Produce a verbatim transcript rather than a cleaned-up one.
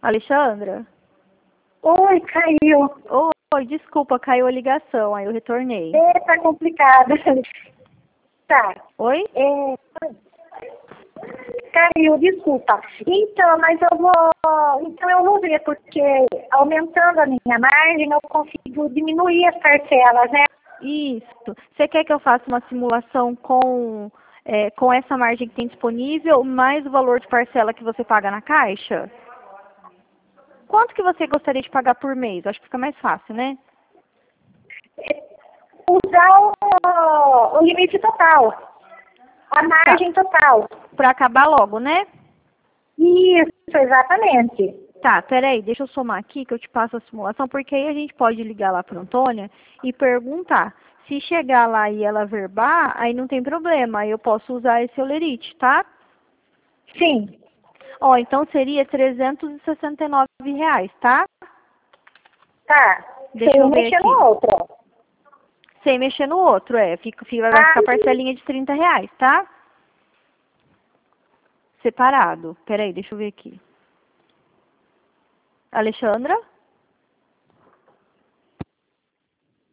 Alexandra? Oi, caiu. Oi, desculpa, caiu a ligação, aí eu retornei. É, tá complicado. Tá. Oi? É, caiu, desculpa. Então, mas eu vou. Então eu vou ver, porque aumentando a minha margem, eu consigo diminuir as parcelas, né? Isso. Você quer que eu faça uma simulação com, é, com essa margem que tem disponível, mais o valor de parcela que você paga na Caixa? Quanto que você gostaria de pagar por mês? Acho que fica mais fácil, né? Usar o, o limite total. A margem Tá. total. Para acabar logo, né? Isso, exatamente. Tá, peraí, deixa eu somar aqui que eu te passo a simulação, porque aí a gente pode ligar lá para Antônia e perguntar. Se chegar lá e ela verbar, aí não tem problema, aí eu posso usar esse olerite, tá? Sim. Ó, então seria trezentos e sessenta e nove reais, tá? Tá. Deixa Sem eu ver mexer aqui. no outro. Sem mexer no outro, é. Fica, fica, vai Ah, ficar parcelinha de trinta reais, tá? Separado. Peraí, deixa eu ver aqui. Alexandra?